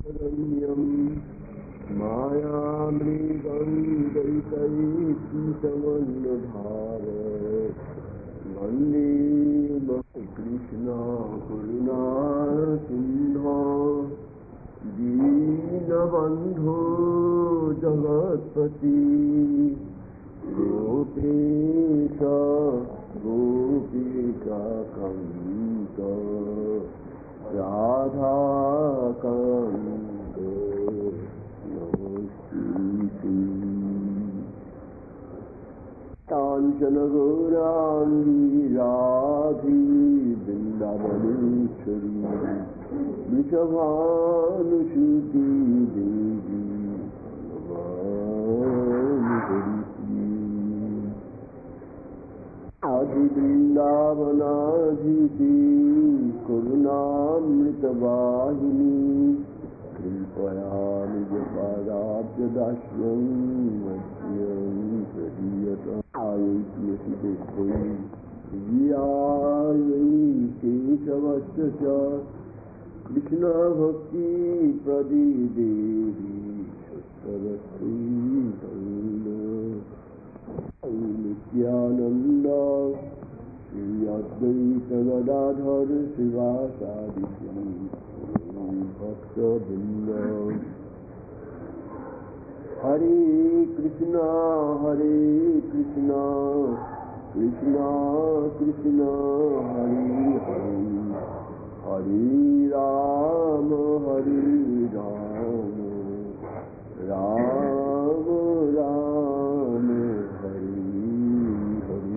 शरण्यं मायामृगं दैतैकीटमन्यधार वन्दे कृष्ण करुणासिन्धो दीनबन्धो जगत्पति गोपेश गोपिकान्त राधाकान्त नमोस्तुते। काञ्चन गौराङ्गी राधे वृन्दावनेश्वरी वृषभानुसुते देवी आदि वृन्दावनाधीति करुणामृतवाहिनी कृपया निजपादाब्जदास्यं मह्यं प्रदीयतायै केशवस्य च कृष्णभक्ति प्रदीदेवी नित्यानन्द श्री अद्वैत गदाधर शिवासादि भक्तवृन्द। हरे कृष्णा कृष्ण कृष्ण हरे हरे हरे राम राम राम हरे हरे।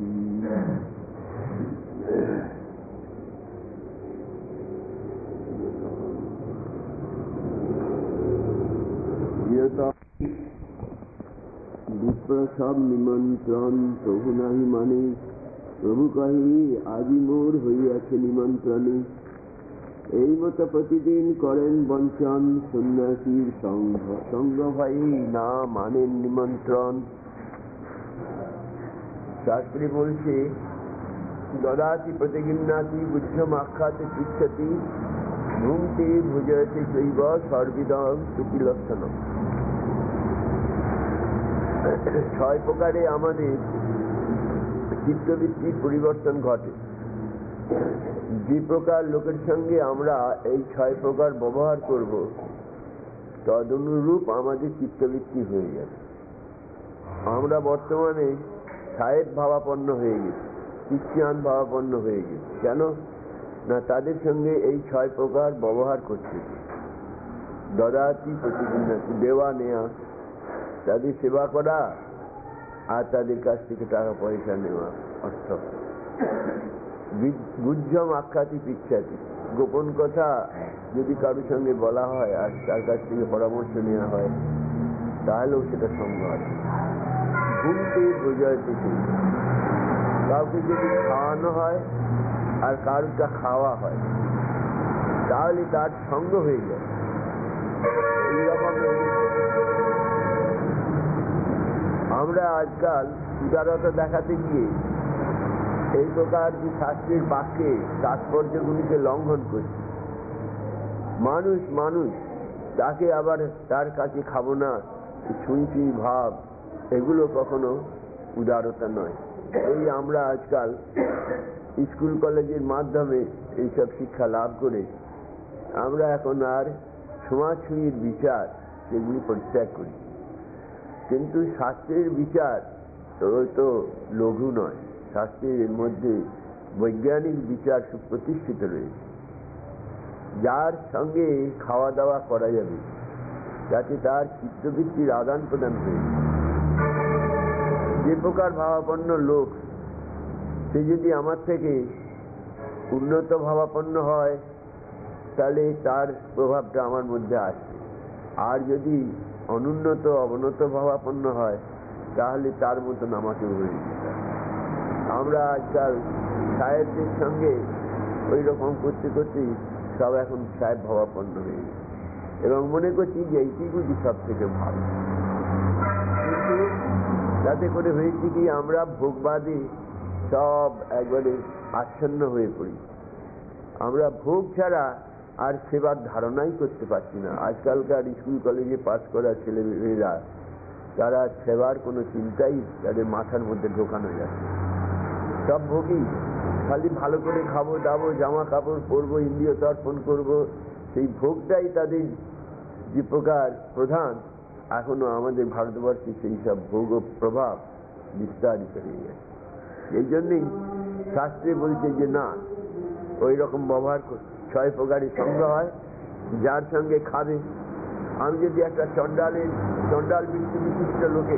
विप्र सब निमंत्रण प्रभु नहीं माने प्रभु कहे আজি মোর হইয়াছে নিমন্ত্রণে এই মত প্রতিদিন করেন বঞ্চন সন্ন্যাসীর সঙ্গ ভাই না মানেন নিমন্ত্রণ। শাস্ত্রে বলছে দদাতি প্রতিগৃহ্ণাতি বুদ্ধম আখ্যাতে পৃচ্ছতি ভুঙ্ক্তে ভুজয়তে চৈব সর্বিদং প্রতিলক্ষণম। ছয় প্রকারে আমাদের চিত্তবৃত্তির পরিবর্তন ঘটে। যে প্রকার লোকের সঙ্গে আমরা এই ছয় প্রকার ব্যবহার করব তদনুরূপ আমাদের চিত্তবৃত্তি হয়ে যাবে। আমরা বর্তমানে সাহেব ভাবাপন্ন হয়ে গেছি, খ্রিস্টান ভাবাপন্ন হয়ে গেছি। কেন না তাদের সঙ্গে এই ছয় প্রকার ব্যবহার করছে। দদাতি প্রতিগৃহ্ণাতি দেওয়া নেয়া, তাদের সেবা করা আর তাদের কাছ থেকে টাকা পয়সা নেওয়া অর্থ। গুহ্যম আখ্যাতি পিচ্ছাতি, গোপন কথা যদি কারোর সঙ্গে বলা হয় আর তার কাছ থেকে পরামর্শ নেওয়া হয় তাহলেও সেটা সঙ্গ আছে। ঘুমতে বোঝাইতে কাউকে যদি খাওয়ানো হয় আর কারোটা খাওয়া হয় তাহলে তার সঙ্গ হয়ে যায়। এইরকম আমরা আজকাল উদারতা দেখাতে গিয়ে এই প্রকার যে শাস্ত্রের বাক্যে তাৎপর্যগুলিকে লঙ্ঘন করছি। মানুষ তাকে আবার তার কাছে খাবো না, ছুঁইছি ভাব, এগুলো কখনো উদারতা নয়। এই আমরা আজকাল স্কুল কলেজের মাধ্যমে এইসব শিক্ষা লাভ করে আমরা এখন আর ছোঁয়াছুঁয়ির বিচার সেগুলি পরিত্যাগ করি। কিন্তু শাস্ত্রের বিচার তো লঘু নয়, শাস্ত্রের মধ্যে বৈজ্ঞানিক বিচার সুপ্রতিষ্ঠিত রয়েছে। যার সঙ্গে খাওয়া দাওয়া করা যাবে যাতে তার চিত্তবৃত্তির আদান প্রদান হয়েছে। যে প্রকার ভাবাপন্ন লোক সে যদি আমার থেকে উন্নত ভাবাপন্ন হয় তাহলে তার প্রভাবটা আমার মধ্যে আসবে। আর যদি অনুন্নত অবনত ভাবাপন্ন হয় তাহলে তার মতন আমাকে হয়ে যেতে। আমরা আজকাল সাহেবদের সঙ্গে ওই রকম করতে করতে সব এখন সাহেব ভাবাপন্ন হয়ে গেছে এবং মনে করছি যে এইটি বুঝি সব থেকে ভালো। কিন্তু তাতে করে হয়েছে কি আমরা ভোগবাদী সব একবারে আচ্ছন্ন হয়ে পড়ি। আমরা ভোগ ছাড়া আর সেবার ধারণাই করতে পারছি না। আজকালকার স্কুল কলেজে পাস করা ছেলেমেয়েরা তারা সেবার কোনো চিন্তাই তাদের মাথার মধ্যে ঢোকানো যাচ্ছে। সব ভোগী, খালি ভালো করে খাবো দাবো, জামা কাপড় পরবো, ইন্দ্রিয় তর্পণ করবো, সেই ভোগটাই তাদের যে প্রকার প্রধান। এখনো আমাদের ভারতবর্ষে সেই সব ভোগ প্রভাব বিস্তারিত হয়ে গেছে। এই জন্যই শাস্ত্রে বলছে যে না, ওই রকম ব্যবহার 6 প্রকারের সঙ্গ হয়, যার সঙ্গে খাবে। আমি যদি একটা চণ্ডাল বৃত্তি বিশিষ্ট লোকে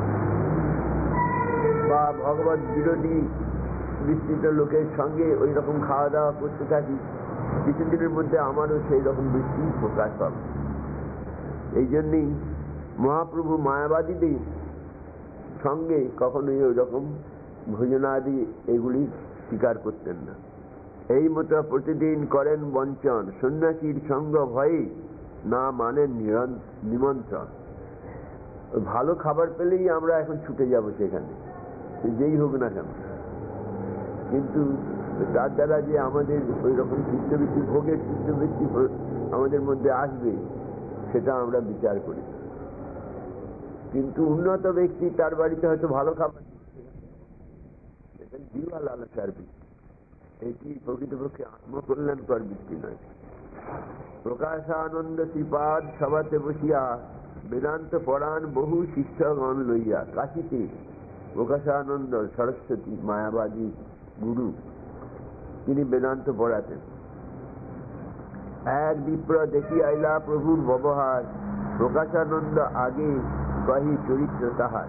বা ভগবত বিরোধী বিস্তৃত লোকের সঙ্গে ওই রকম খাওয়া দাওয়া করতে থাকি, কিছুদিনের মধ্যে আমারও সেই রকম বৃত্তি প্রকাশ পাবে। এই জন্যই মহাপ্রভু মায়াবাদীদের সঙ্গে কখনোই ওই রকম ভোজনাদি এগুলি স্বীকার করতেন না। এই মতো প্রতিদিন করেন বঞ্চন, সন্ন্যাসীর সঙ্গ ভয়ে না মানেন নিমন্ত্রণ। ভালো খাবার পেলেই আমরা এখন ছুটে যাব সেখানে, যেই হোক না কেন। কিন্তু তার দ্বারা যে আমাদের ওই রকম চিত্তবৃত্তি, ভোগের চিত্তবৃত্তি আমাদের মধ্যে আসবে, সেটা আমরা বিচার করি। কিন্তু উন্নত ব্যক্তি তার বাড়িতে হয়তো ভালো খাবার, জিহ্বা লালসার বৃত্তি, এটি প্রকৃতপক্ষে আত্মকল্যাণকর বৃত্তি নয়। প্রকাশানন্দ শ্রীপাদ সভাতে বসিয়া বেদান্ত পড়ান বহু শিষ্যগণ লইয়া। কাশীতে প্রকাশানন্দ সরস্বতী মায়াবাদী গুরু, তিনি বেদান্ত পড়াতেন। এক বিপ্র দেখি আইলা প্রভুর ব্যবহার, প্রকাশানন্দ আগে কহি চরিত্র তাহার।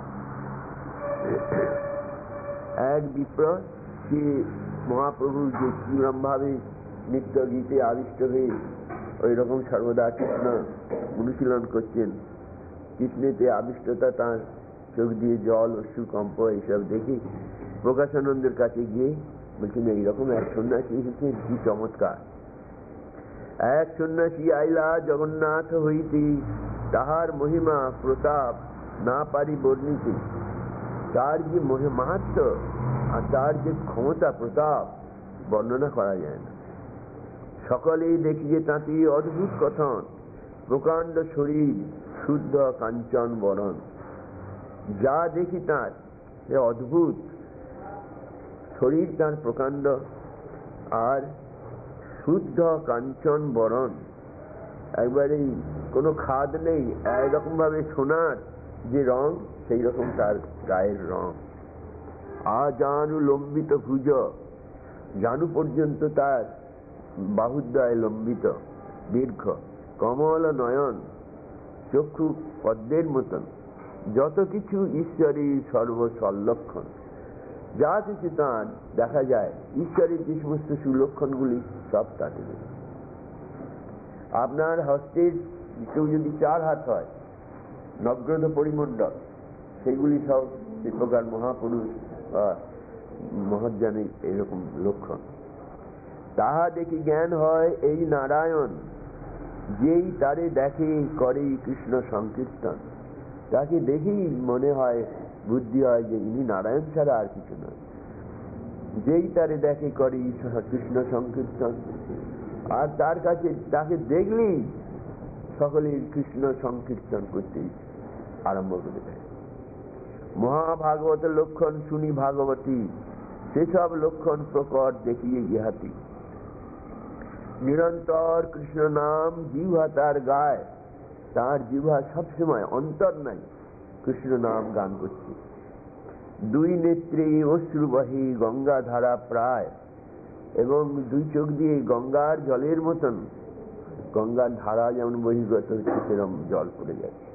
এক বিপ্র, সে মহাপ্রভুর যে কিরম ভাবে নিত্য গীতে আবিষ্ট হয়ে ওই রকম সর্বদা কৃষ্ণ অনুশীলন করছেন, কৃষ্ণেতে আবিষ্টতা তাঁর চোখ দিয়ে জল অশ্রু কম্প এইসব দেখে প্রকাশানন্দের কাছে গিয়ে বলছেন, এইরকম এক সন্ন্যাসী এসেছে, কি চমৎকার। এক সন্ন্যাসী আইলা জগন্নাথ হইতে, তাহার মহিমা প্রতাপ না পারি বর্ণিতে। তার যে মাহাত্ম্য আর তার যে ক্ষমতা প্রতাপ বর্ণনা করা যায় না। সকলেই দেখি যে তাঁতি অদ্ভুত কথন, প্রকাণ্ড শরীর শুদ্ধ কাঞ্চন বরণ। যা দেখি তাঁর অদ্ভুত শরীর, তাঁর প্রকাণ্ড, আর শুদ্ধ কাঞ্চন বরণ, একবারেই কোনো খাদ নেই, একরকম ভাবে সোনার যে রং সেই রকম তার গায়ের রং। আজানু লম্বিত ভুজ, জানু পর্যন্ত তার বাহুদ্বয় লম্বিত দীর্ঘ, কমল নয়ন, চক্ষু পদ্মের মতন। যত কিছু ঈশ্বরের সর্বসল্লক্ষণ, যা কিছু তাঁর দেখা যায়, ঈশ্বরের যে সমস্ত সুলক্ষণগুলি সব তাতে। আপনার হস্তের কেউ যদি 4 হাত হয়, নবগ্রহ পরিমণ্ডল, সেগুলি সব সে প্রকার মহাপুরুষ বা মহাজ্ঞানের এরকম লক্ষণ। তাহা দেখি জ্ঞান হয় এই নারায়ণ, যেই তারে দেখে করে কৃষ্ণ সংকীর্তন। তাকে দেখেই মনে হয়, বুদ্ধি হয় যে ইনি নারায়ণ ছাড়া আর কিছু নয়। যেই তারে দেখে করে কৃষ্ণ সংকীর্তন, আর তার কাছে তাকে দেখলেই সকলেই কৃষ্ণ সংকীর্তন করতে আরম্ভ করে দেয়। মহাভাগবত লক্ষণ শুনি ভাগবতী, সেসব লক্ষণ প্রকট দেখিয়ে ইহাতি। নিরন্তর কৃষ্ণ নাম জিহ্বা তার গায়, তার জিহ্বা সবসময় অন্তর নাই কৃষ্ণ নাম গান করছে। 2 নেত্রে অশ্রু বহে গঙ্গা ধারা প্রায়, এবং 2 চোখ দিয়ে গঙ্গার জলের মতন, গঙ্গার ধারা যেমন বহির্গত হচ্ছে সেরকম জল পড়ে যাচ্ছে।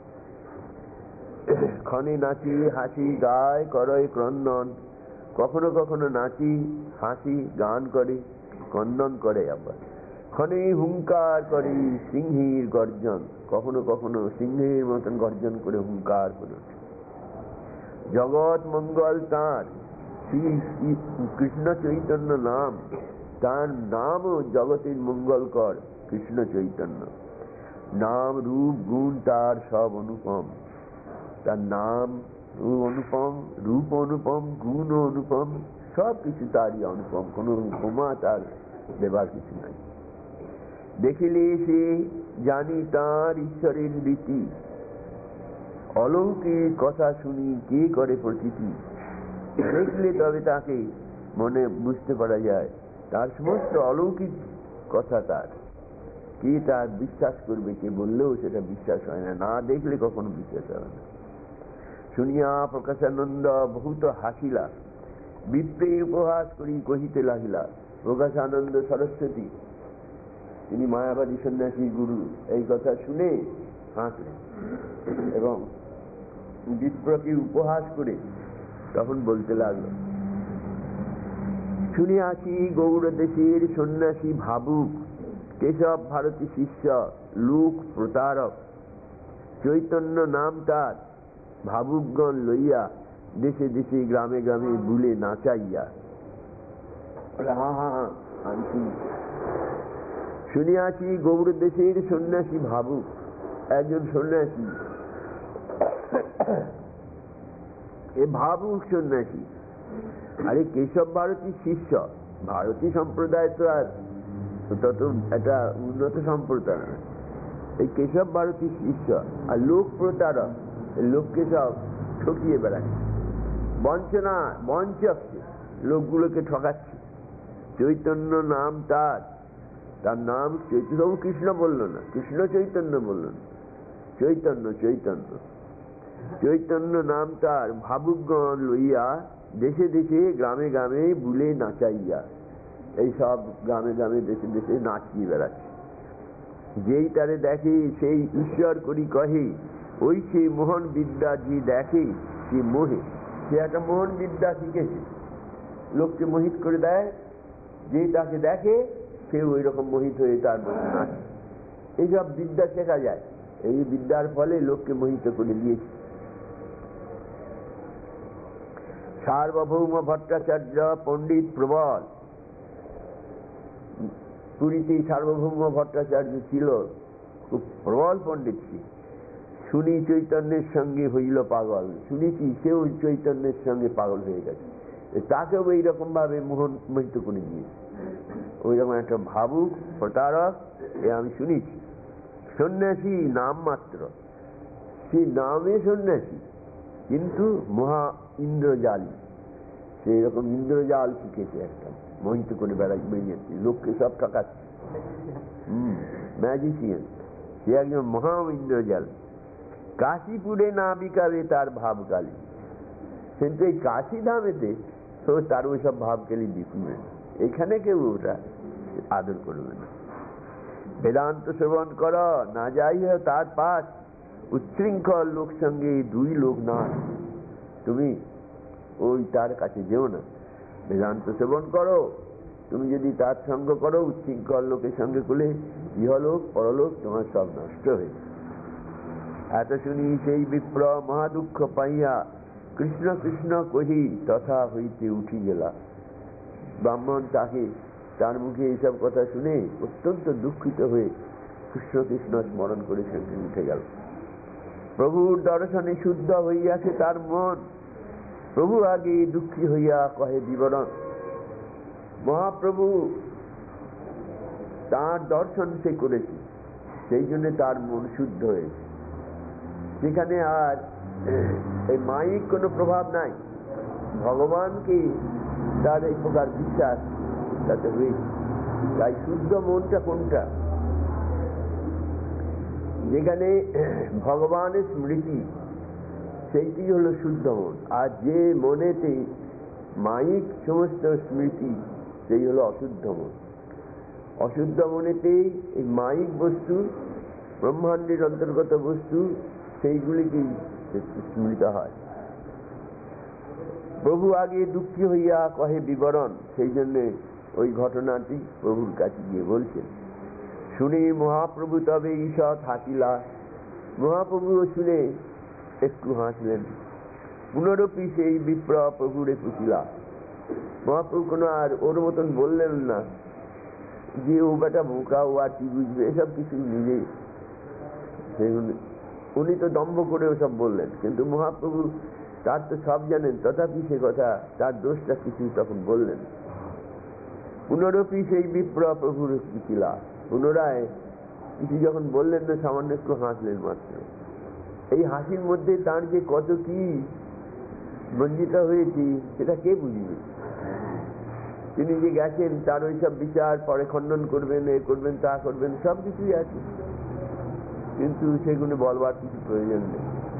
ক্ষণে নাচি হাসি গায় করয় ক্রন্দন, কখনো কখনো নাচি হাসি গান করে ক্রন্দন করে। আবার ক্ষণে হুঙ্কার করে সিংহীর গর্জন, কখনো কখনো সিংহের মতন গর্জন করে হুঙ্কার করে। জগৎ মঙ্গল তাঁর শ্রী কৃষ্ণ চৈতন্য নাম, তার নামও জগতের মঙ্গলকর কৃষ্ণ চৈতন্য। নাম রূপ গুণ তার সব অনুপম, তার নাম অনুপম, রূপ অনুপম, গুণ অনুপম, সব কিছু তারই অনুপম, কোন উপমা তার দেবার কিছু নাই। দেখিলে সে জানি তার ঈশ্বরের রীতি, অলৌকিক কথা শুনি কে করে প্রতীতি। দেখলে তবে তাকে মনে বুঝতে পারা যায় তার সমস্ত অলৌকিক কথা। তার কে তার বিশ্বাস করবে? কে বললেও সেটা বিশ্বাস হয় না, না দেখলে কখনো বিশ্বাস হয় না। শুনিয়া প্রকাশানন্দ বহুত হাসিলা, বিপ্রে উপহাস করি কহিতে লাগিলা। প্রকাশানন্দ সরস্বতী, তিনি মায়াবাদী সন্ন্যাসী গুরু, এই কথা শুনে হাসলেন এবং বিপ্রকে উপহাস করে তখন বলতে লাগলো, শুনিয়াছি গৌড় দেশের সন্ন্যাসী ভাবুক, কেশব ভারতী শিষ্য লোক প্রতারক। চৈতন্য নাম তার ভাবুকগণ লইয়া দেশে দেশে গ্রামে গ্রামে বুলে নাচাইয়া। হা হা হা, আমি শুনি। শুনিয়াছি গৌড় দেশের সন্ন্যাসী ভাবুক, একজন সন্ন্যাসী, এ ভাবুক সন্ন্যাসী। আরে কেশব ভারতী শিষ্য, ভারতী সম্প্রদায় তো আর তত একটা উন্নত সম্প্রদায় না। এই কেশব ভারতী শিষ্য আর লোক প্রতারক, লোককে সব ঠকিয়ে বেড়াচ্ছে, বঞ্চনা বঞ্চকছে, লোকগুলোকে ঠকাচ্ছে। চৈতন্য নাম তার, তার নাম চৈতন্য, কৃষ্ণ বলল না, কৃষ্ণ চৈতন্য বলল না, চৈতন্য চৈতন্য চৈতন্য নাম তার ভাবুকগণ লইয়া দেশে দেশে গ্রামে গ্রামে বুলে নাচাইয়া। এই সব গ্রামে গ্রামে দেশে দেশে নাচিয়ে বেড়াচ্ছে। যেই তারে দেখে সেই ঈশ্বর করি কহে, ওই সে মোহন বিদ্যা যে দেখে সে মোহে। সে একটা মোহন বিদ্যা শিখেছে, লোককে মোহিত করে দেয়। যে তাকে দেখে সে ওই রকম মোহিত হয়ে তার মধ্যে নাচে। এইসব বিদ্যা শেখা যায়, এই বিদ্যার ফলে লোককে মোহিত করে দিয়েছে। সার্বভৌম ভট্টাচার্য পণ্ডিত প্রবল, পুরীতে সার্বভৌম ভট্টাচার্য ছিল, খুব প্রবল পণ্ডিত ছিল। শুনি চৈতন্যের সঙ্গে হইল পাগল, শুনেছি সেও চৈতন্যের সঙ্গে পাগল হয়ে গেছে, তাকেও এইরকম ভাবে মোহিত করে দিয়েছে। ওই রকম একটা ভাবুক প্রতারক, এ আমি শুনেছি। সন্ন্যাসী নাম মাত্র, সে নামে সন্ন্যাসী, কিন্তু মহা ইন্দ্রজালী। সেই রকম ইন্দ্রজাল শিখেছে, একটা মোহিত করে বেরিয়েছে, লোককে সব ঠকাচ্ছে। ম্যাজিশিয়ান, সে একজন মহা ইন্দ্রজাল। কাশীপুরে না বিকাবে তার ভাবকালী, কিন্তু এই কাশী ধামেতে তার ওই সব ভাবকালী বিকবে, এখানে কেউ ওটা আদর করবে না। বেদান্ত শ্রবণ কর না যাই তার পাশ, উচ্ছৃঙ্খল লোক সঙ্গে দুই লোক না। তুমি ওই তার কাছে যেও না, বেদান্ত সেবন করো। তুমি যদি তার সঙ্গ করো, উচ্ছৃঙ্খল লোকের সঙ্গে করলে ইহলোক পরলোক তোমার সব নষ্ট হয়ে। এত শুনি সেই বিপ্র মহা দুঃখ পাইয়া, কৃষ্ণ কৃষ্ণ কহি তথা হইতে উঠি গেলা। ব্রাহ্মণ তাকে, তার মুখে এইসব কথা শুনে অত্যন্ত দুঃখিত হয়ে কৃষ্ণ কৃষ্ণ স্মরণ করে সেখানে উঠে গেল। প্রভুর দর্শনে শুদ্ধ হইয়াছে তার মন, প্রভু আগে দুঃখী হইয়া কহে বিবরণ। মহাপ্রভু তার দর্শন সে করেছে, সেই জন্য তার মন শুদ্ধ হয়েছে। সেখানে আর এই মায়িক কোনো প্রভাব নাই, ভগবানকে তার এই প্রকার বিশ্বাস তাতে হয়েছে। তাই শুদ্ধ মনটা কোনটা? যেখানে ভগবানের স্মৃতি, সেইটি হলো শুদ্ধ মন। আর যে মনেতে মায়িক সমস্ত স্মৃতি, সেই হলো অশুদ্ধ মন। অশুদ্ধ মনেতে এই মায়িক বস্তু, ব্রহ্মাণ্ডের অন্তর্গত বস্তু, সেইগুলিকেই স্মৃত হয়। প্রভু আগে দুঃখী হইয়া কহে বিবরণ, সেই জন্য ওই ঘটনাটি প্রভুর কাছে গিয়ে বলছেন। শুনে মহাপ্রভু তবে ঈষৎ হাসিলা। মহাপ্রভুও শুনে একটু হাসলেন। পুনরপি সেই বিপ্র প্রভুরে পুছিলা। মহাপ্রভু কোনো আর ওর মতন বললেন না যে ও বেটা বোকা, ও আর কি বুঝবে, এসব কিছু নিজেই। উনি তো দম্ভ করে ওসব বললেন, কিন্তু মহাপ্রভু তার তো সব জানেন, তথাপি সে কথা, তার দোষটা কিছু তখন বললেন। পুনরপি সেই বিপ্র প্রভুর শিখিলা। পুনরায় কিছু যখন বললেন না, সামান্য একটু হাসলেন মাত্র। এই হাসির মধ্যে তার যে কত কি বঞ্চিত হয়েছি সেটা কে বুঝবে? তিনি যে গেছেন তার ওইসব বিচার পরে খণ্ডন করবেন, এ করবেন, তা করবেন, সব কিছুই আছে, কিন্তু সেগুলো বলবার কিছু প্রয়োজন নেই।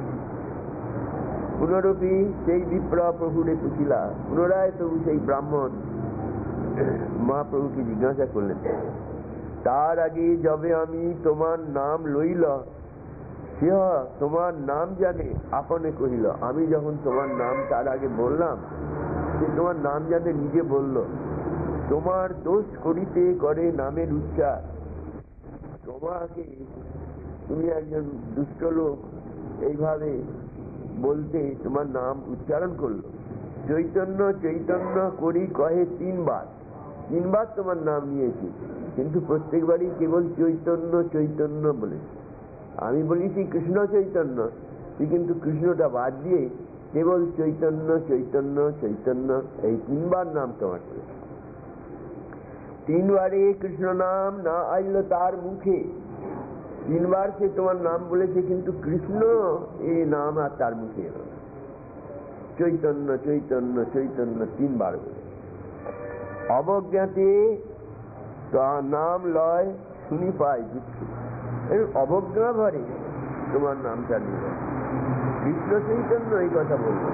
পুনরপি সেই বিপ্র প্রভুরে পুছিলা। পুনরায় তো সেই ব্রাহ্মণ মহাপ্রভুকে জিজ্ঞাসা করলেন, তার আগে যবে আমি তোমার নাম লইল, সে তোমার নাম জানে আপনে কহিল। আমি যখন তোমার নাম তার আগে বললাম, সে তোমার নাম জানে নিজে বলল। তোমার দোষ করিতে করে নামের উচ্চার। তোমাকে, তুমি একজন দুষ্ট লোক এইভাবে বলতে তোমার নাম উচ্চারণ করলো। চৈতন্য চৈতন্য করি কহে তিনবার তোমার নাম নিয়েছি, কিন্তু প্রত্যেকবারই কেবল চৈতন্য চৈতন্য বলে। আমি বলেছি কৃষ্ণ চৈতন্য, তুই কিন্তু কৃষ্ণটা বাদ দিয়ে কেবল চৈতন্য চৈতন্য চৈতন্য এই তিনবার নাম তোমার করেছে। তিনবারে কৃষ্ণ নাম না আইল তার মুখে। তিনবার সে তোমার নাম বলেছে, কিন্তু কৃষ্ণ এই নাম আর তার মুখে এলো না। চৈতন্য চৈতন্য চৈতন্য তিনবার বলে। অবজ্ঞাতে নাম লয় শুনি পাই দুঃখ। অবজ্ঞা ভরে তোমার নামটা নিয়ে কৃষ্ণ চৈতন্য এই কথা বলবো,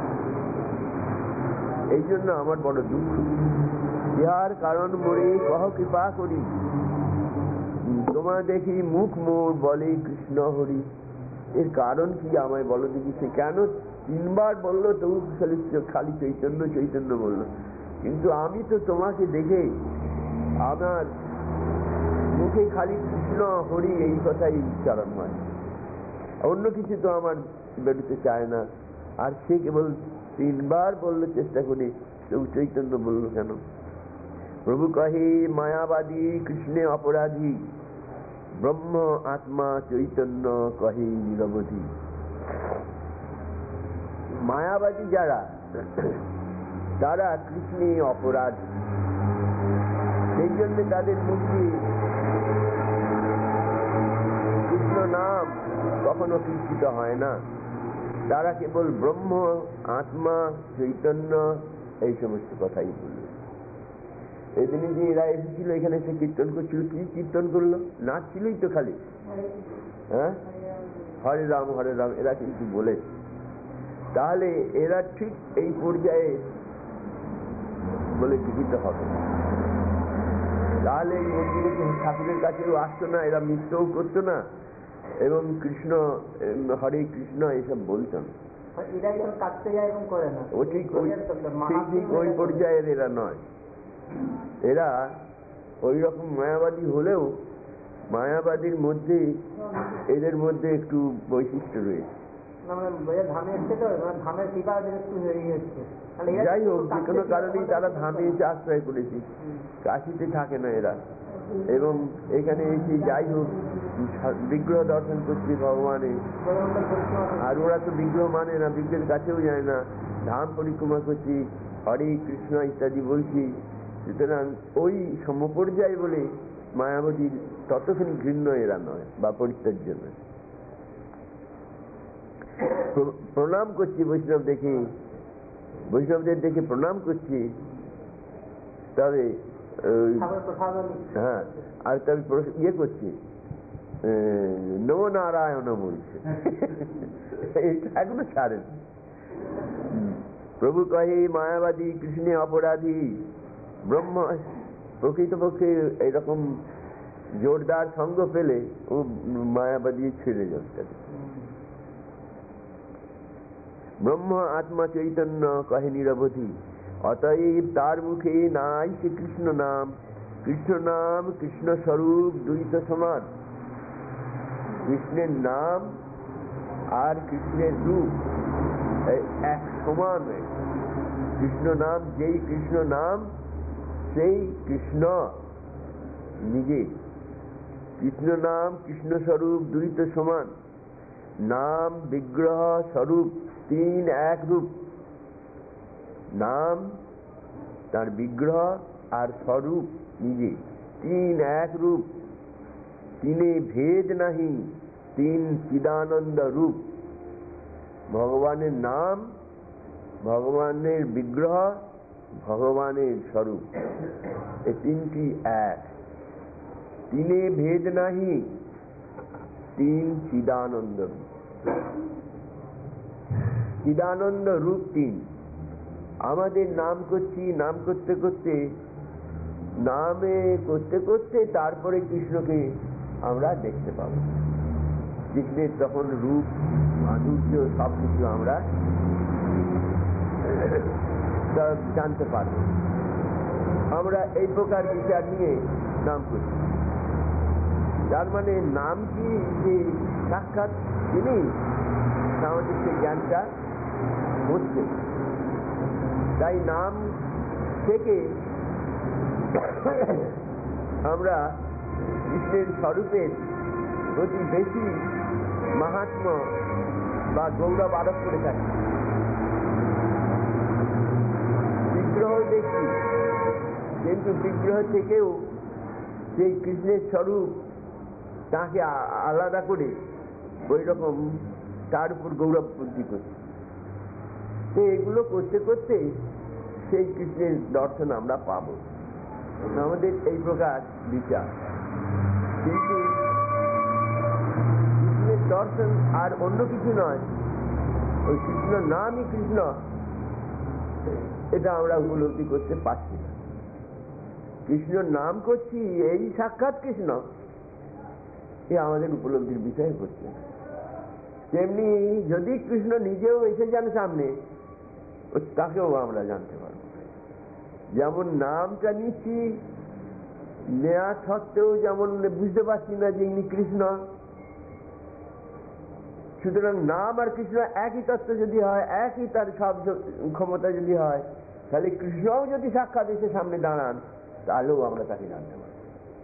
এই জন্য আমার বড় দুঃখ। ইহার কারণ মোরে কহ কৃপা করি। তোমার দেখি মুখ মোর বলে কৃষ্ণ হরি। এর কারণ কি আমায় বলো দেখি। সে কেন তিনবার বললো তবু খালি চৈতন্য চৈতন্য বললো, কিন্তু আমি তো তোমাকে দেখে আমার মুখে খালি কৃষ্ণ হরি এই কথাই উচ্চারণ হয়, অন্য কিছু তো আমার বেরোতে চায় না। আর সে কেবল তিনবার বললো চেষ্টা করি, তবু চৈতন্য বললো কেন? প্রভু কহে মায়াবাদী কৃষ্ণে অপরাধী, ব্রহ্ম আত্মা চৈতন্য কহে নিরবধি। মায়াবাদী যারা, তারা কৃষ্ণে অপরাধী, সেই জন্য তাদের মুখে কৃষ্ণ নাম কখনো কীর্তিত হয় না। তারা কেবল ব্রহ্ম আত্মা চৈতন্য এই সমস্ত কথাই বলল। এদিনে যে এরা এসেছিল এখানে, সে কীর্তন করছিল, কি কীর্তন করলো? নাচছিলই তো খালি, হ্যাঁ, হরে রাম এরা কিন্তু বলেছে। তাহলে এরা ঠিক এই পর্যায়ে বলে গৃহীত হবে, তাহলে এই মন্দিরে ঠাকুরের কাছেও আসতো না, এরা মিথ্যও করতো না, এবং কৃষ্ণ হরে কৃষ্ণ এসব বলতো না। ওই পর্যায়ের এরা নয়। এরা ওই রকম মায়াবাদী হলেও মায়াবাদীর মধ্যে এদের মধ্যে একটু বৈশিষ্ট্য রয়েছে। যাই হোক, যে কোনো কারণেই তারা ধামে এসে আশ্রয় করেছে, কাশিতে থাকে না এরা। এবং এখানে এসে যাই হোক বিগ্রহ দর্শন করছে ভগবানের, আর ওরা তো বিগ্রহ মানে না, বিগ্রহের কাছেও যায় না, ধাম পরিক্রমা করছি, হরে কৃষ্ণ ইত্যাদি বলছি। সুতরাং ওই সমপর্যায় বলে মায়াবতীর ততখানি ঘৃণ্য এরা নয় বা পরিত্যাজ্য নয়। প্রণাম করছি বৈষ্ণব দেখে, বৈষ্ণবদের দেখে প্রণাম করছি, তবে হ্যাঁ, আর তবে ইয়ে করছি নমো নারায়ণ বলছে, এটা এখনো ছাড়েন। প্রভু কহে মায়াবাদী কৃষ্ণে অপরাধী, ব্রহ্ম। প্রকৃতপক্ষে এইরকম জোরদার সঙ্গ পেলে ও মায়াবাদী ছেড়ে যাচ্ছে। ব্রহ্ম আত্মা চৈতন্য কহে নিরবধি, অতএব তার মুখে নাই সে কৃষ্ণ নাম। কৃষ্ণ নাম কৃষ্ণ স্বরূপ দুই তো সমান। কৃষ্ণের নাম আর কৃষ্ণের রূপ এক সমান। কৃষ্ণ নাম, যেই কৃষ্ণ নাম সেই কৃষ্ণ নিজে। কৃষ্ণ নাম কৃষ্ণ স্বরূপ দুই তো সমান। নাম বিগ্রহ স্বরূপ তিন এক রূপ। নাম তার বিগ্রহ আর স্বরূপ নিজে। তিন এক রূপ, তিনে ভেদ নাহি, তিন চিদানন্দ রূপ। ভগবানের নাম, ভগবানের বিগ্রহ, ভগবানের স্বরূপ, এই তিনটি এক। তিনে ভেদ নাহি, তিন চিদানন্দ রূপ। চিদানন্দ রূপ তিন। আমাদের নাম করছি, নাম করতে করতে, নামে করতে করতে তারপরে কৃষ্ণকে আমরা দেখতে পাবো। কৃষ্ণের তখন রূপ, মাধুর্য সবকিছু আমরা জানতে পারবো। আমরা এই প্রকার বিচার নিয়ে নাম করছি। তার মানে নাম কি যে সাক্ষাৎ তিনি, আমাদের সেই জ্ঞানটা হচ্ছে। তাই নাম থেকে আমরা কৃষ্ণের স্বরূপের প্রতি বেশি মাহাত্ম্য বা গৌরব আরোপ করে থাকি। বিগ্রহ দেখি, কিন্তু বিগ্রহ থেকেও সেই কৃষ্ণের স্বরূপ তাকে আলাদা করে ওই রকম তার উপর গৌরব বৃদ্ধি করছি। তো এগুলো করতে করতে সেই কৃষ্ণের দর্শন আমরা পাব। আমাদের এই প্রকার বিচার। কিন্তু কৃষ্ণের দর্শন আর অন্য কিছু নয়, ওই কৃষ্ণ নামই কৃষ্ণ, এটা আমরা উপলব্ধি করতে পারছি না। কৃষ্ণ নাম করছি, এই সাক্ষাৎ কৃষ্ণ, এ আমাদের উপলব্ধির বিষয় হচ্ছে না। তেমনি যদি কৃষ্ণ নিজেও এসে যান সামনে, তাকেও আমরা জানতে পারব। যেমন নামটা নিচ্ছি, নেয়া সত্ত্বেও যেমন বুঝতে পারছি না যে ইনি কৃষ্ণ। সুতরাং নাম আর কৃষ্ণ একই তত্ত্ব যদি হয়, একই তার সব ক্ষমতা যদি হয়, তাহলে কৃষ্ণও যদি সাক্ষাৎ এসে সামনে দাঁড়ান, তাহলেও আমরা তাকে জানতে পারবো,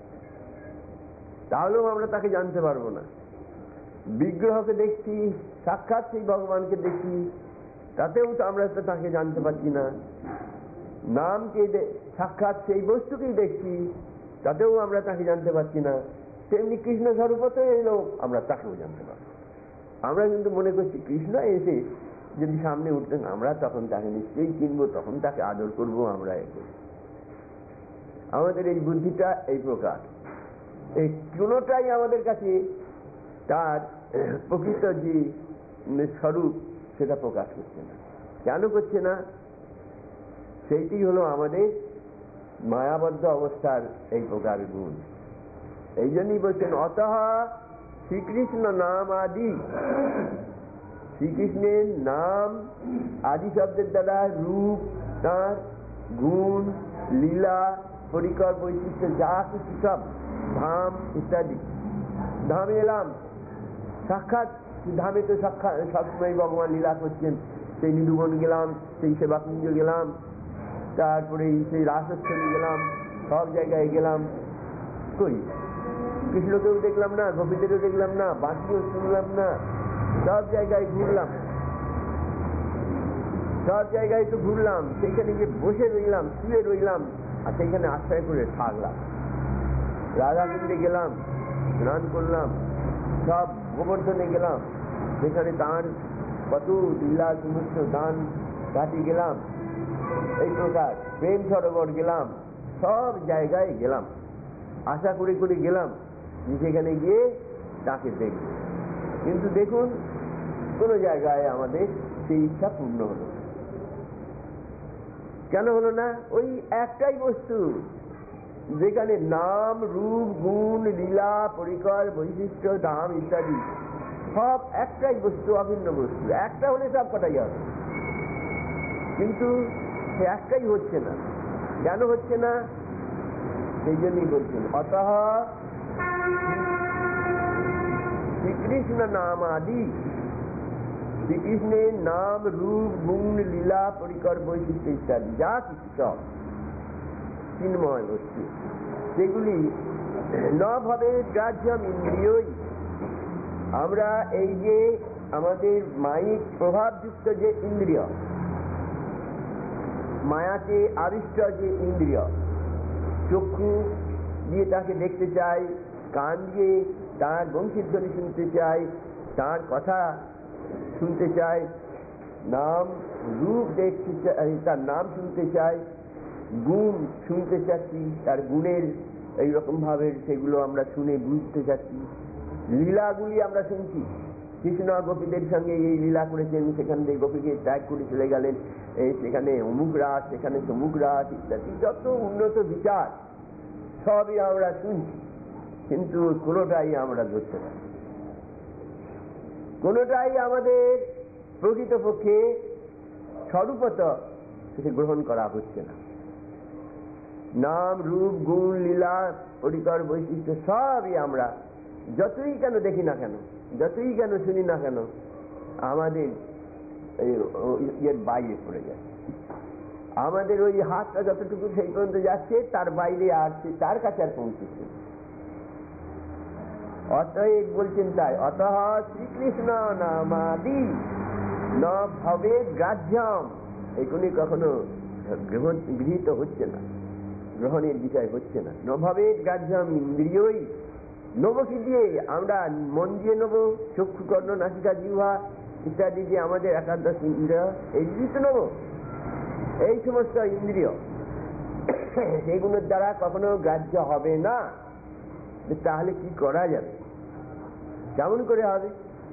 তাহলেও আমরা তাকে জানতে পারবো না। বিগ্রহকে দেখছি, সাক্ষাৎ সেই ভগবানকে দেখি, তাতেও তো আমরা তাকে জানতে পারছি না। নামকে সাক্ষাৎ সেই বস্তুকেই দেখছি, তাতেও আমরা তাকে জানতে পারছি না। তেমনি কৃষ্ণ স্বরূপত এলেও আমরা তাকেও জানতে পারবো। আমরা কিন্তু মনে করছি কৃষ্ণ এসে যদি সামনে উঠতেন, আমরা তখন তাকে নিশ্চয়ই চিনবো, তখন তাকে আদর করবো। আমরা আমাদের এই বুদ্ধিটা এই প্রকার, এই কোনোটাই আমাদের কাছে তার প্রকৃত যে স্বরূপ সেটা প্রকাশ করছে না। কেন করছে না? সেইটি হলো আমাদের মায়াবদ্ধ অবস্থার এই প্রকার গুণ। এই জন্যই বলছেন অতঃ শ্রীকৃষ্ণ নাম আদি। শ্রীকৃষ্ণের নাম আদি শব্দের দ্বারা রূপ, তাঁর গুণ, লীলা, পরিকর, বৈশিষ্ট্য, যা কিছু সব, ধাম ইত্যাদি। ধামে এলাম, সাক্ষাৎ ধামে তো সাক্ষাৎ সবসময় ভগবান লীলা করছেন। সেই নিরুবন গেলাম, সেই সেবাকুঞ্জ গেলাম, তারপরে সেই রাসস্থলী গেলাম, সব জায়গায় গেলাম, কই কৃষ্ণকেও দেখলাম না, গোপীদেরও দেখলাম না, বাঁশিও শুনলাম না। সব জায়গায় ঘুরলাম, সব জায়গায় তো ঘুরলাম, সেইখানে গিয়ে বসে রইলাম, শুয়ে রইলাম, আর সেইখানে আশ্রয় করে থাকলাম। রাধাকুণ্ডে গেলাম, স্নান করলাম, সব গোবর্ধনে গেলাম, সেখানে তাঁর কত লীলা সমস্ত দান ঘাটি গেলাম। এই প্রকার প্রেম সরোবর গেলাম, সব জায়গায় গেলাম, আশা করে করে গেলাম সেখানে গিয়ে তাকে দেখব। কিন্তু দেখুন কোন জায়গায় আমাদের সেই ইচ্ছা পূর্ণ হলো। কেন হলো না? ওই একটাই বস্তু, যেখানে নাম, রূপ, গুণ, লীলা, পরিকর, বৈশিষ্ট্য, ধাম ইত্যাদি সব একটাই বস্তু, অভিন্ন বস্তু। একটা হলে সব কটাই হবে, কিন্তু সে একটাই হচ্ছে না। কেন হচ্ছে না? সেই জন্যই বলছেন অতঃ শ্রীকৃষ্ণ নাম আদি। শ্রীকৃষ্ণের নাম, রূপ, গুণ, লীলা, পরিকর, বৈশিষ্ট্য ইত্যাদি যা কিছু সব চিন্ময় বস্তু, সেগুলি ন ভাবে গ্রাহ্যম ইন্দ্রিয়ই। আমরা এই যে আমাদের মায়িক প্রভাবযুক্ত যে ইন্দ্রিয়, মায়াতে আবিষ্ট যে ইন্দ্রিয়, চক্ষু দিয়ে তাকে দেখতে চাই, কান দিয়ে তার বংশীধ্বনি শুনতে চাই, তার কথা শুনতে চাই, নাম রূপ দেখতে চাই, তার নাম শুনতে চাই, গুণ শুনতে চাচ্ছি, তার গুণের এইরকম ভাবে সেগুলো আমরা শুনে বুঝতে চাচ্ছি। লীলাগুলি আমরা শুনছি, কৃষ্ণ গোপীদের সঙ্গে এই লীলা করেছেন, সেখান থেকে গোপীকে ত্যাগ করে চলে গেলেন, সেখানে অমুক রাত, সেখানে তমুক রাত ইত্যাদি যত উন্নত বিচার সবই আমরা শুনছি, কিন্তু কোনোটাই আমরা ধরতে পারি, কোনোটাই আমাদের প্রকৃতপক্ষে স্বরূপত সেটা গ্রহণ করা হচ্ছে না। নাম রূপ গুণ লীলা পরিকর বৈশিষ্ট্য সবই আমরা যতই কেন দেখি না কেন, যতই কেন শুনি না কেন, আমাদের এর বাইরে পড়ে যায়। আমাদের ওই হাতটা যতটুকু সেই পর্যন্ত যাচ্ছে, তার বাইরে আসছে, তার কাছে আর পৌঁছচ্ছে। অতএব বলছেন তাই, অতঃ শ্রীকৃষ্ণ নামাদি ন ভবে গ্রাহ্যম, এগুলি কখনো গৃহীত হচ্ছে না, গ্রহণের বিষয় হচ্ছে না। ন ভবে গ্রাহ্যম ইন্দ্রিয়ই, নেবো কি দিয়ে? আমরা মন দিয়ে নেবো, চক্ষু কর্ণ নাসিকা জিহ্বা ইত্যাদি যে আমাদের একাদশ ইন্দ্রিয়, এই জিনিস তো নেবো, এই সমস্ত ইন্দ্রিয় সেগুলোর দ্বারা কখনো গ্রাহ্য হবে না। তাহলে কি করা যাবে, কেমন করে হবে?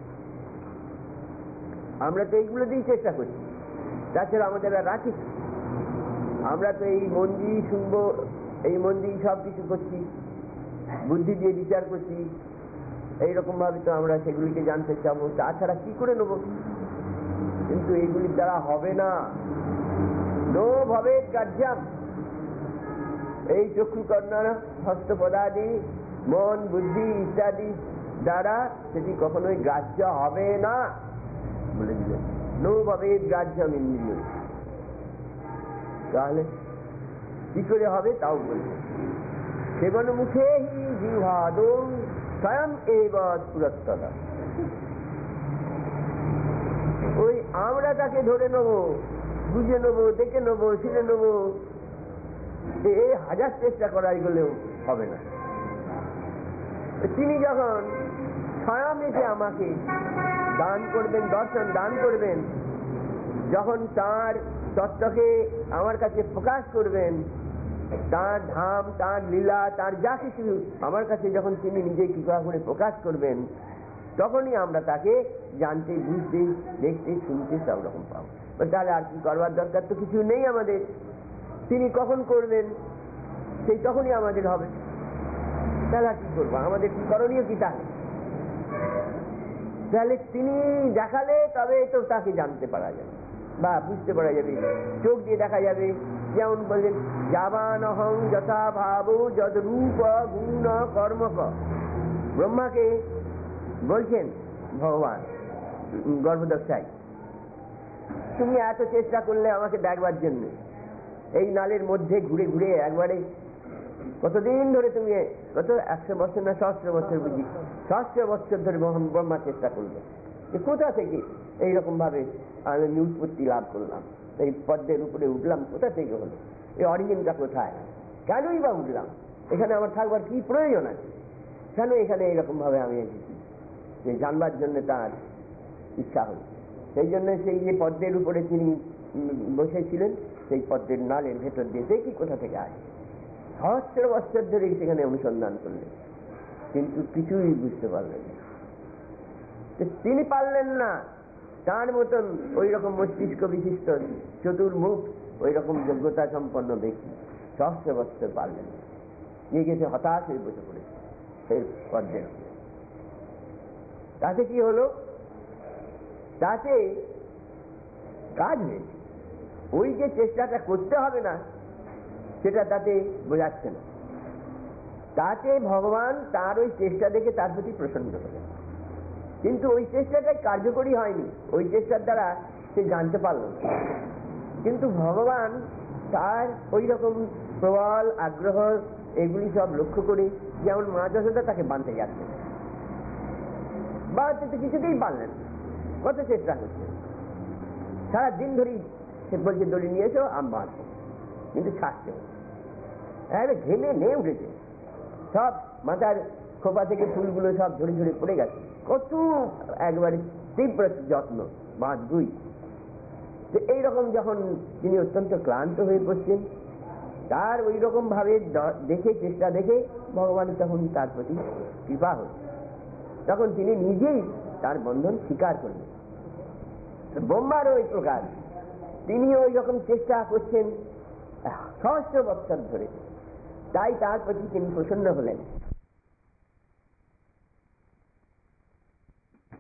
আমরা তো এইগুলো দিয়েই চেষ্টা করছি, তাছাড়া আমাদের আর রাখি। আমরা তো এই মন দিয়েই শুনবো, এই মন দিয়েই সব কিছু করছি, বুদ্ধি দিয়ে বিচার করছি, এইরকম ভাবে তো আমরা সেগুলিকে জানতে চাবো, তাছাড়া কি করে নেব? কিন্তু এইগুলির দ্বারা হবে না। নো ভবে গ্রাহ্যম, এই চক্ষু কর্ণ হস্তপদাদি মন বুদ্ধি ইত্যাদি দ্বারা সেটি কখনোই গ্রাহ্য হবে না বলে দিলেন। নো ভবে গ্রাহ্যম ইন্দ্রিয়। তাহলে কি করে হবে তাও বলছেন, সেবন মুখে হি জিহ্বাদৌ স্বয়ং এব পুরস্তদা। ওই আমরা তাকে ধরে নেবো, বুঝে নেবো, দেখে নেবো, শুনে নেবো, এই হাজার চেষ্টা করাই গেলেও হবে না। তিনি যখন স্বয়ং এসে আমাকে দান করবেন, দর্শন দান করবেন, যখন তার তত্ত্বকে আমার কাছে প্রকাশ করবেন, তার ধাম, তার লীলা, তার যা কিছু আমার কাছে যখন তিনি নিজে কৃপা করে প্রকাশ করবেন, তখনই আমরা তাকে জানতে, বুঝতে, দেখতে, শুনতে সব রকম পাবো। তাহলে আর কি করবার দরকার তো কিছু নেই আমাদের। তিনি কখন করবেন সেই তখনই আমাদের হবে। তাহলে আর কি করবো, আমাদের কি করণীয় কি? তাহলে তিনি দেখালে তবে তো তাকে জানতে পারা যাবে বা বুঝতে পারা যাবে, চোখ দিয়ে দেখা যাবে। যেমন বললেন, যাবান অহং যথা ভাব যদ রূপ গুণ কর্মক। ব্রহ্মাকে বলছেন ভগবান গর্ভদক্ষায়, তুমি এত চেষ্টা করলে আমাকে দেখবার জন্য, এই নালের মধ্যে ঘুরে ঘুরে একবারে কতদিন ধরে তুমি, কত 100 বছর না সহস্র বছর, বুঝি 100 বছর ধরে ব্রহ্মা চেষ্টা করলো, কোথা থেকে এইরকম ভাবে আমি উৎপত্তি লাভ করলাম, এই পদ্মের উপরে উঠলাম, কোথা থেকে হলো, এই অরিজিনটা কোথায়, কেনই বা উঠলাম, এখানে আমার থাকবার কি প্রয়োজন আছে, কেন এখানে এইরকম ভাবে আমি এসেছি, যে জানবার জন্য তার ইচ্ছা হল। সেই জন্য সেই যে পদ্মের উপরে তিনি বসেছিলেন, সেই পদ্মের নালের ভেতর দিয়ে সে কি কোথা থেকে আসে, সহস্র বছর ধরে সেখানে অনুসন্ধান করলেন, কিন্তু কিছুই বুঝতে পারলেন না। তিনি পারলেন না, তার মতন ওই রকম মস্তিষ্ক বিশিষ্ট চতুর্মুখ ওই রকম যোগ্যতা সম্পন্ন ব্যক্তি সহস্র বছর পারলেন না, নিয়ে গেছে হতাশ হয়ে বসে পড়েছে সেই পদ্মের। তাতে কি হলো, তাতে কাজ হয়েছে, ওই যে চেষ্টাটা করতে হবে না সেটা তাতে বোঝাচ্ছে না। তাতে ভগবান তার ওই চেষ্টা দেখে তার প্রতি প্রসন্ন হলেন, কিন্তু ওই চেষ্টাটাই কার্যকরী হয়নি, ওই চেষ্টার দ্বারা সে জানতে পারল না। কিন্তু ভগবান তার ওই রকম প্রবল আগ্রহ এগুলি সব লক্ষ্য করে, যেমন মা যশোদা তাকে বাঁধতে যাচ্ছেন, বাঁধতে তো কিছুতেই পারলেন, কত চেষ্টা করছে, সারা দিন ধরেই সে বলছে দড়ি নিয়ে এসো আমি বাঁধবো, কিন্তু ছাড়ছে। ঘেমে নিয়ে উঠেছে, সব মাথার খোপা থেকে ফুলগুলো সব ঝরে ঝরে পড়ে গেছে। কত একবারে তীব্র যত্ন, বাঁধগুই। তো এইরকম যখন তিনি অত্যন্ত ক্লান্ত হয়ে পড়ছেন, তার ওই রকম ভাবে দেখে, চেষ্টা দেখে ভগবান তখন তার প্রতি কৃপা হল। তখন তিনি নিজেই তার বন্ধন স্বীকার করলেন। ব্রহ্মারও ওই প্রকার, তিনি ওই রকম চেষ্টা করছেন সহস্র বৎসর ধরে, তাই তার প্রতি তিনি প্রসন্ন হলেন।